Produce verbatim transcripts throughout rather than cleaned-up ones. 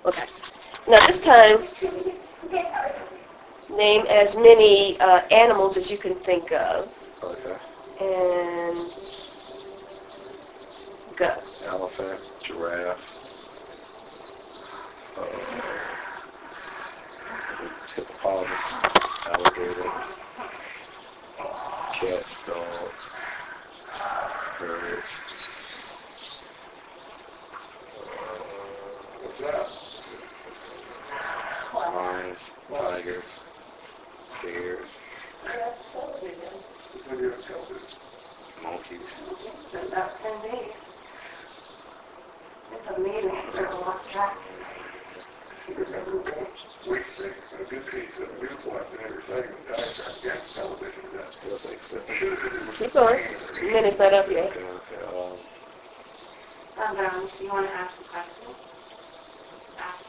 Okay. Now this time, name as many uh, animals as you can think of. Okay. And go. Elephant, giraffe, uh, hippopotamus, alligator, cats, dogs, birds. Uh, lions, tigers, bears, monkeys. Still think so. Keep going. The minute's not up yet. Okay, okay. Um, Um, do you want to ask a question? Ask.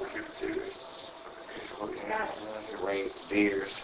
rain, deers,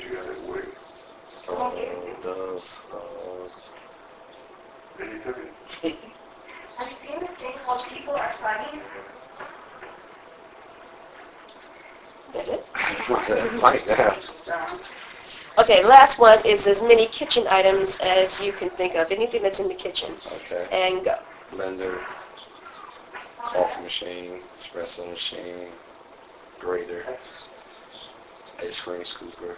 uh, doves, uh, Have you seen this thing called people are funny? That it? right now. Okay, last one is as many kitchen items as you can think of. Anything that's in the kitchen. Okay. And go. Blender, coffee machine, espresso machine, grater, ice cream scooper,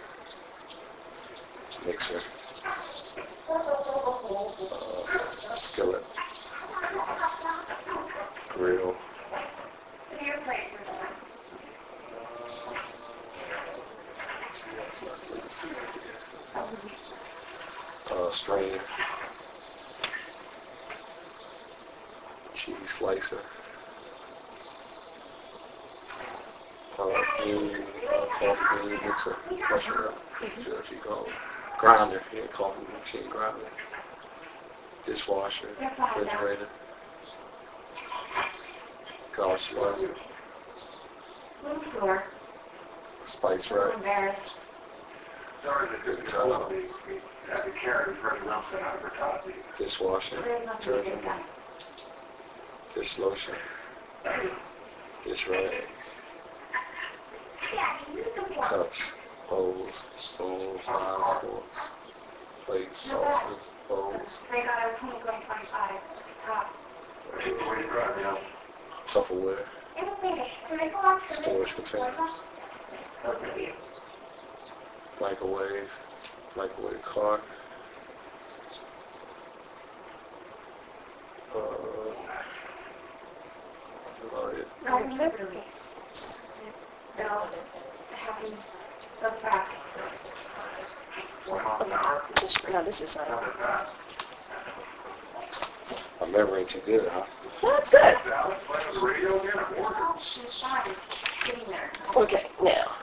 mixer, uh, skillet, grill, uh, strainer, cheese slicer, uh, bean, uh, coffee bean mixer, crusher, whatever you call it, grinder, yeah, coffee machine grinder, dishwasher, refrigerator, college laundry, spice rack, uh, dishwasher, detergent, dish lotion, dish rag, cups, bowls, stools, knives, forks, plates, saucers, bowls, Tupperware, storage containers, microwave, microwave cart, uh, that's about it. This, no, this is uh, My memory ain't too good, huh? no, it's good. Okay, now.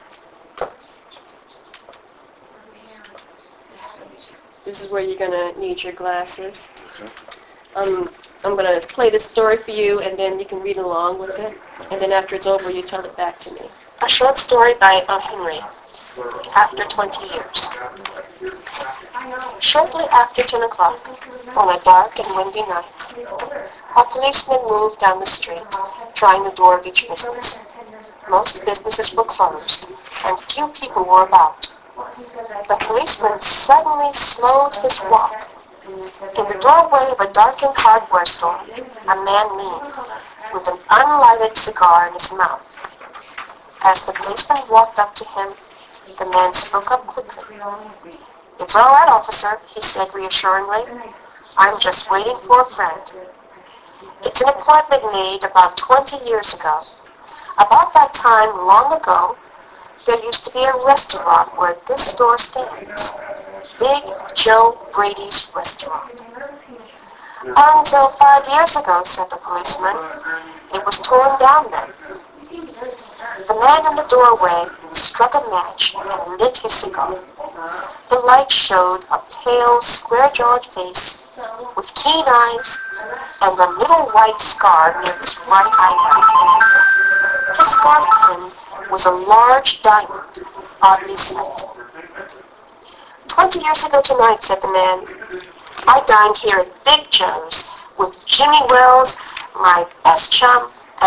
This is where you're going to need your glasses. Okay. Um, I'm going to play this story for you, and then you can read along with it. And then after it's over, you tell it back to me. A short story by uh, Henry. After twenty years. Shortly after ten o'clock, on a dark and windy night, a policeman moved down the street, trying the door of each business. Most businesses were closed, and few people were about. The policeman suddenly slowed his walk. In the doorway of a darkened hardware store, a man leaned, with an unlighted cigar in his mouth. As the policeman walked up to him, the man spoke up quickly. "It's all right, officer," he said reassuringly. "I'm just waiting for a friend." "It's an appointment made about twenty years ago. About that time, long ago, there used to be a restaurant where this store stands. Big Joe Brady's restaurant." "Until five years ago," said the policeman. "It was torn down then." The man in the doorway struck a match and lit his cigar. The light showed a pale, square-jawed face with keen eyes and a little white scar near his right eyebrow. His scarf pin was a large diamond, oddly set. "Twenty years ago tonight," said the man, "I dined here at Big Joe's with Jimmy Wells, my best chum, and the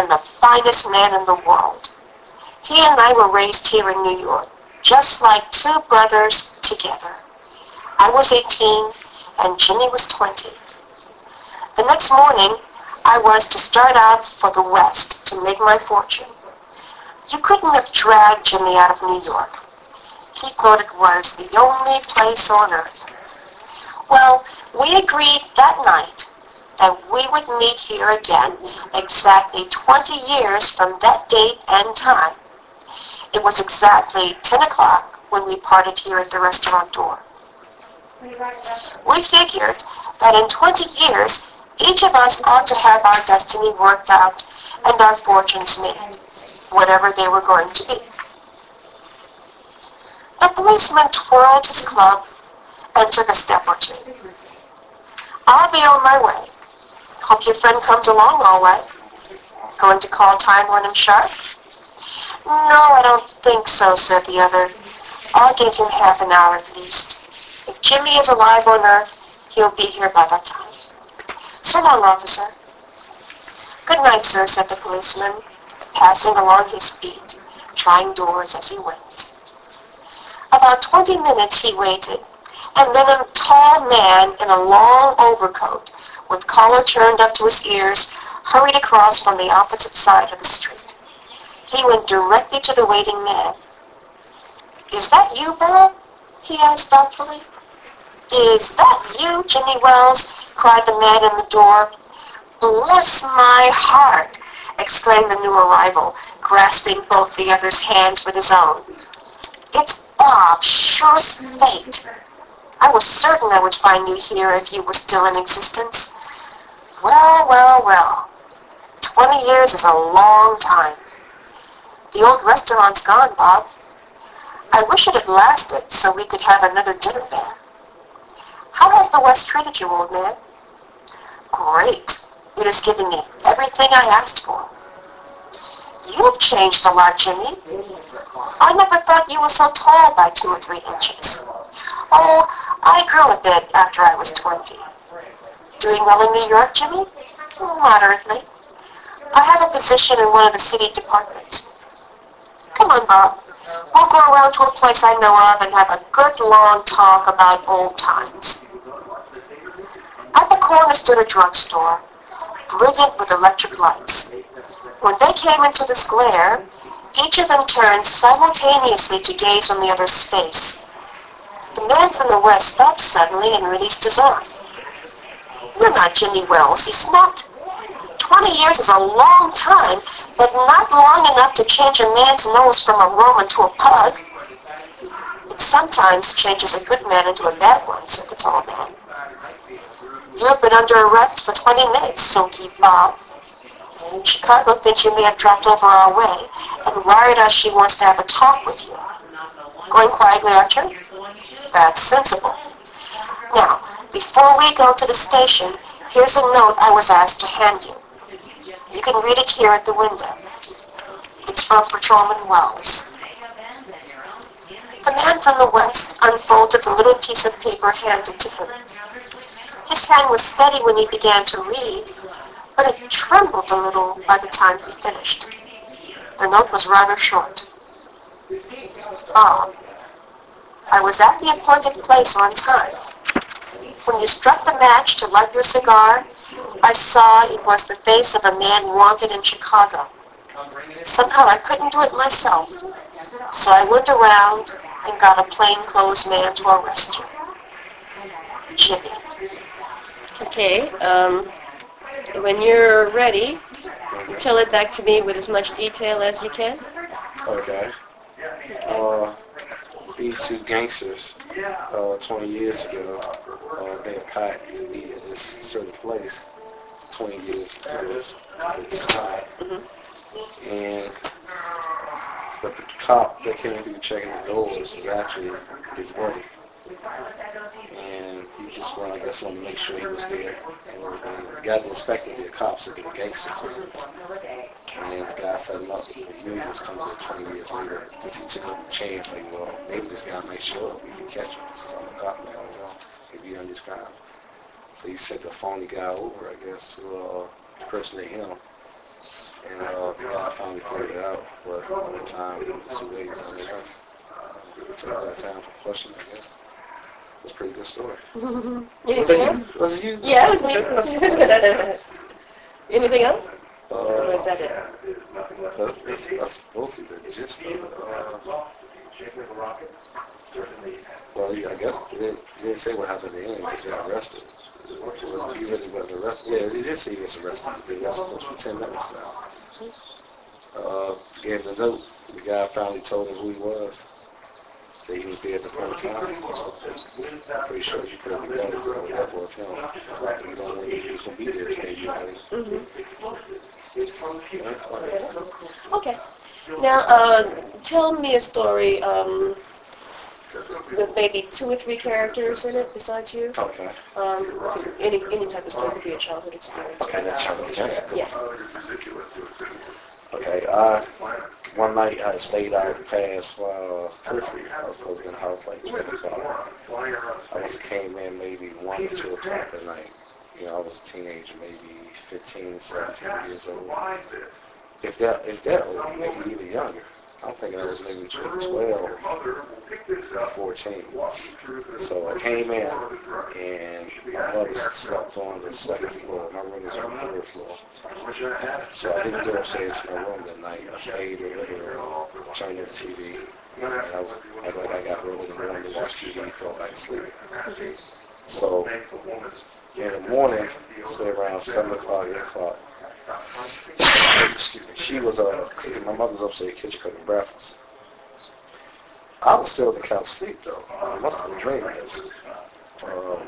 finest man in the world. He and I were raised here in New York, just like two brothers together. I was eighteen and Jimmy was twenty. The next morning, I was to start out for the West to make my fortune. You couldn't have dragged Jimmy out of New York. He thought it was the only place on earth. Well, we agreed that night that we would meet here again exactly twenty years from that date and time. It was exactly ten o'clock when we parted here at the restaurant door. We figured that in twenty years, each of us ought to have our destiny worked out and our fortunes made, whatever they were going to be. The policeman twirled his club and took a step or two. I'll be on my way. Hope your friend comes along all right. Going to call time on him sharp? No, I don't think so, said the other. I'll give him half an hour at least. If Jimmy is alive on earth, he'll be here by that time. So long, officer. Good night, sir, said the policeman, passing along his beat, trying doors as he went. About twenty minutes he waited, and then a tall man in a long overcoat, with collar turned up to his ears, hurried across from the opposite side of the street. He went directly to the waiting man. Is that you, Bob? He asked doubtfully. Is that you, Jimmy Wells? Cried the man in the door. Bless my heart, exclaimed the new arrival, grasping both the other's hands with his own. It's Bob, sure as fate. I was certain I would find you here if you were still in existence. Well, well, well. Twenty years is a long time. The old restaurant's gone, Bob. I wish it had lasted so we could have another dinner there. How has the West treated you, old man? Great. It has given me everything I asked for. You've changed a lot, Jimmy. I never thought you were so tall by two or three inches. Oh, I grew a bit after I was twenty. Doing well in New York, Jimmy? Moderately. I have a position in one of the city departments. Come on, Bob. We'll go around to a place I know of and have a good long talk about old times. At the corner stood a drugstore, brilliant with electric lights. When they came into this glare, each of them turned simultaneously to gaze on the other's face. The man from the West stopped suddenly and released his arm. You're not Jimmy Wells, he snapped. Twenty years is a long time, but not long enough to change a man's nose from a Roman to a pug. It sometimes changes a good man into a bad one, said the tall man. You've been under arrest for twenty minutes, Silky Bob. Chicago thinks you may have dropped over our way and wired us she wants to have a talk with you. Going quietly, Archer? That's sensible. Now, before we go to the station, here's a note I was asked to hand you. You can read it here at the window. It's from Patrolman Wells. The man from the West unfolded the little piece of paper handed to him. His hand was steady when he began to read, but it trembled a little by the time he finished. The note was rather short. Bob, I was at the appointed place on time. When you struck the match to light your cigar, I saw it was the face of a man wanted in Chicago. Somehow I couldn't do it myself, so I went around and got a plainclothes man to arrest you. Jimmy. Okay, um, when you're ready, tell it back to me with as much detail as you can. Okay. Uh, these two gangsters, uh, twenty years ago, uh, they had packed to be at this certain place. twenty years ago, it's time. Mm-hmm. And the cop that came through checking the doors was actually his buddy. And he just wanted, I guess, wanted to make sure he was there and everything. The guy didn't expect to be a cop, so they were gangsters. And the guy set him up. He knew he was coming there twenty years later. Because he took a chance, like, well, maybe this guy might show up. We can catch him. Since I'm a cop now, you know, maybe on this crime. So he sent the phony guy over, I guess, to uh, impersonate him. And uh, the guy finally figured it out, but at the time it was too late. I mean, it took a lot of time for questions, I guess. It's a pretty good story. Was Anything it else? you? Was it you? Yeah, it was me. Anything else? Uh, Or is that it? that's, that's, that's mostly the gist of it. Uh, well, yeah, I guess they didn't, they didn't say what happened at the end. They said arrested. It was, he really wasn't arrested. Yeah, they did say he was arrested. He was supposed for ten minutes now. Uh, gave him the note. The guy finally told him who he was. Said he was there at the wrong time. I'm pretty sure he put it together, so that was him. He was only he was going to be there for anybody. Mm-hmm. That's about it. Okay. Now, uh, tell me a story um, with maybe two or three characters in it besides you. Okay. Um, any any type of story could be a childhood experience. Okay, that's okay. Yeah. Okay, I, one night I stayed out past uh, Periphery. I was supposed to be in the house like twelve o'clock. I must have came in maybe one or two o'clock that night. You know, I was a teenager, maybe fifteen, seventeen years old. If that, if that old, maybe even younger. I'm thinking I was maybe between twelve and fourteen. So I came in, and my mother slept on the second floor. My room was on the third floor. So I didn't go upstairs to my room that night. I stayed in the living room, turned on the T V, and I was act like I got early in the morning to watch T V and fell back asleep. So in the morning, say around seven o'clock, eight o'clock, excuse me, she was uh, cooking, my mother was upstairs in the kitchen cooking breakfast. I was still in the couch asleep though. I must have been dreaming this. Um,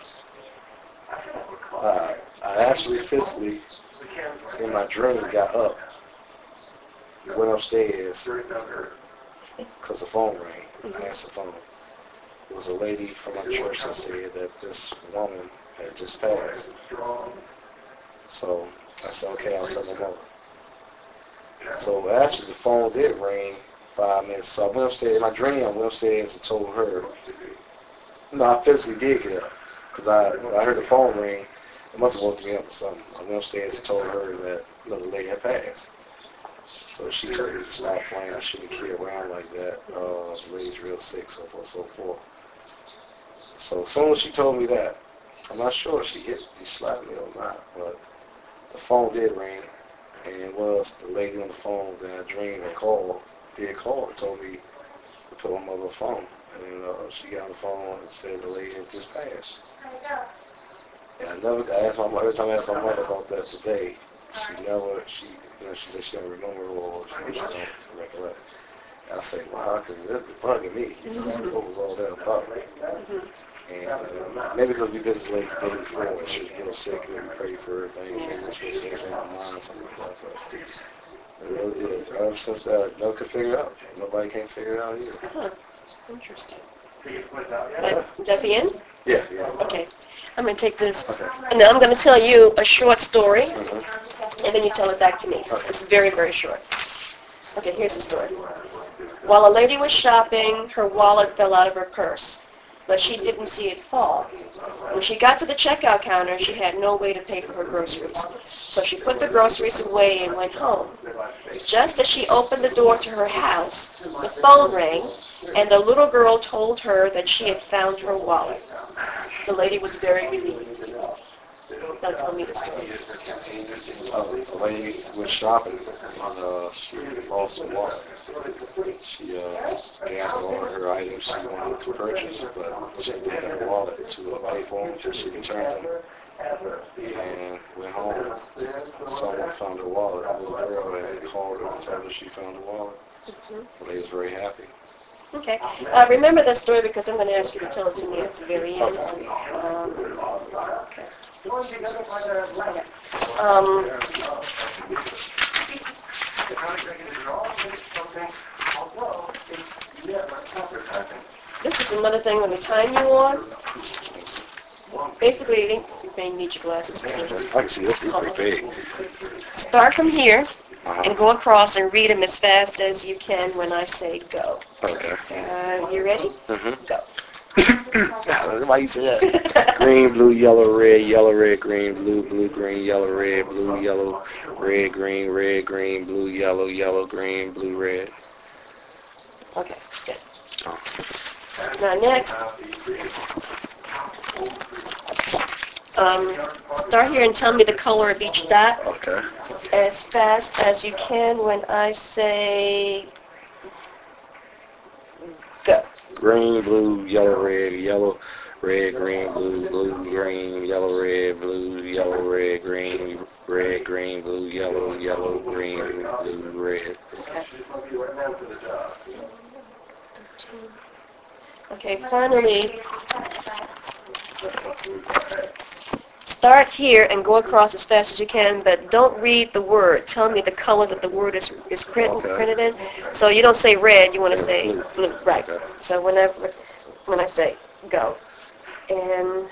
I, I actually physically, in my dream, got up, went upstairs, because the phone rang. I answered the phone. It was a lady from our church that said that this woman had just passed. So I said, okay, I'll tell my mother. So actually the phone did ring five minutes. So I went upstairs, in my dream I went upstairs and told her, no, I physically did get up. Because I, when I heard the phone ring, it must have woke me up or something. I went upstairs and told her that, you know, the lady had passed. So she told me to stop playing. I shouldn't kid around like that. Uh, the lady's real sick, so forth, so forth. So as soon as she told me that, I'm not sure if she hit, she slapped me or not, but the phone did ring, and it was the lady on the phone that I dreamed and called, did call and told me to put my mother on the phone. And uh, she got on the phone and said the lady had just passed. And I never, I asked my mother, every time I asked my mother about that today, she never, she, you know, she said she don't remember or she, she don't recollect. And I said, wow, because it was bugging me. What was all that about? And uh, maybe because we've been this lady the day before, and she was real sick, and we prayed for her, things, and this was in my mind, something like that. But it really did. Ever since that, no one could figure it out. Nobody can figure it out either. Huh. Interesting. That, is that the end? Yeah, yeah. Okay. I'm going to take this. Okay. And now I'm going to tell you a short story, Mm-hmm. and then you tell it back to me. Okay. It's very, very short. Okay, here's the story. While a lady was shopping, her wallet fell out of her purse, but she didn't see it fall. When she got to the checkout counter, she had no way to pay for her groceries. So she put the groceries away and went home. Just as she opened the door to her house, the phone rang, and the little girl told her that she had found her wallet. The lady was very relieved. Now tell me the story. Uh, the lady was shopping, and uh, she lost her wallet. She uh, gathered all her items she wanted to purchase, but she didn't have her wallet to uh, pay for them, so she returned them and went home. Someone found her wallet. A little girl had called her and told her she found her wallet. The lady was very happy. Okay. Uh, remember that story because I'm going to ask you to tell it to me at the very end. Um, okay. Um, this is another thing when they time you on. Basically, you think you may need your glasses for this. I can see this. It's pretty big. Start from here Uh-huh. and go across and read them as fast as you can when I say go. Okay. Uh, you ready? Mm-hmm. Go. Why you say that? Green, blue, yellow, red, yellow, red, green, blue, blue, green, yellow, red, blue, yellow, red, green, red, green, blue, yellow, yellow, green, blue, red. Okay, good. Oh. Now next, um, start here and tell me the color of each dot Okay. as fast as you can when I say go. Green, blue, yellow, red, yellow, red, green, blue, blue, green, yellow, red, blue, yellow, red, green, red, green, blue, yellow, yellow, green, blue, red. Okay. Okay, finally, start here and go across as fast as you can, but don't read the word. Tell me the color that the word is is print, Okay. printed in. So you don't say red, you want to say Blue. blue, right? Okay. So whenever when I say go, and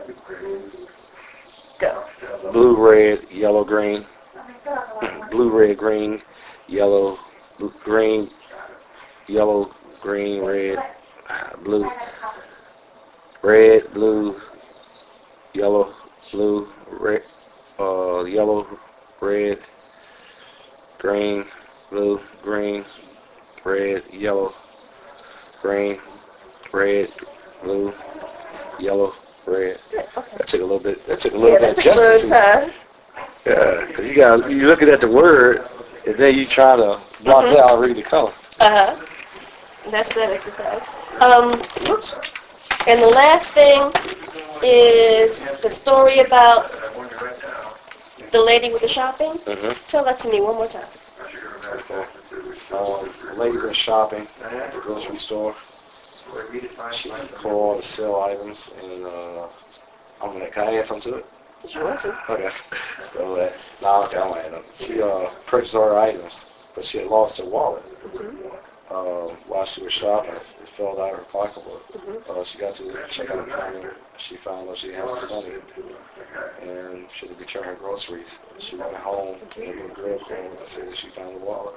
go. Blue, red, yellow, green. Blue, red, green, yellow, blue, green, yellow, green, red, uh, blue, red, blue, yellow, blue, red, uh, yellow, red, green, blue, green, red, yellow, green, red, blue, yellow, red. Good. Okay. That took a little bit. That took a little Yeah, bit that's a of little adjusting. time. Yeah, because you got you looking at the word and then you try to block Mhm. it out and read the color. Uh-huh. That's that exercise. Um, whoops. And the last thing is the story about the lady with the shopping. Mm-hmm. Tell that to me one more time. Okay. Um, a lady was shopping at the grocery store. She called to sell items, and uh, I'm gonna. Can I add something to it? If you want to. Okay. So, uh, no, okay, I'm gonna add them. She uh, purchased all her items, but she had lost her wallet. Um, while she was shopping, it fell out of her pocketbook. Uh, she got to the checkout counter. She found out she didn't have money, and she had to return her groceries. She went home, and the girl called and said that she found the wallet.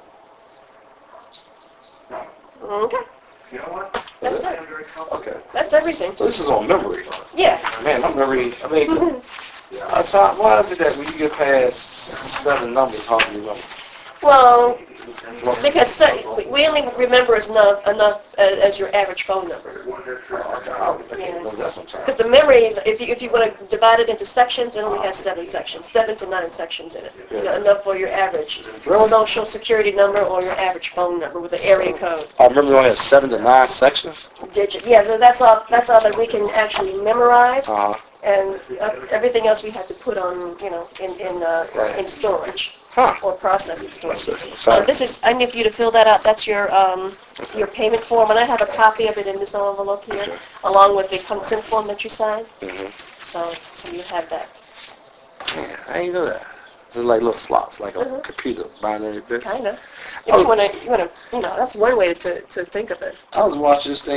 Okay. That's it. Okay. That's everything. So this is on memory. Yeah. Man, I'm memory. I mean, that's how, why is it that when you get past seven numbers, how do you remember? Well, because se- we- we only remember as enough, enough as, as your average phone number. Oh, okay, I, I can't remember that sometimes. Because the memory is, if you, if you want to divide it into sections, it only has seven sections, seven to nine sections in it. You know, enough for your average Really? social security number or your average phone number with the area code. I remember you only had seven to nine sections. Digit. Yeah, so that's all. That's all that we can actually memorize, Uh huh. and uh, everything else we have to put on, you know, in in uh, Right. in storage Huh. or processing storage. That's it. Uh, Sorry. this is. I need for you to fill that out. That's your um your payment form, and I have a copy of it in this envelope here, Okay. along with the consent form that you signed. Mhm. So so you have that. Yeah, I ain't know that. It's like little slots, like a Mhm. computer binary bit. Kind of. If Oh. you want to, you want to, you know, that's one way to to think of it. I was watching this thing.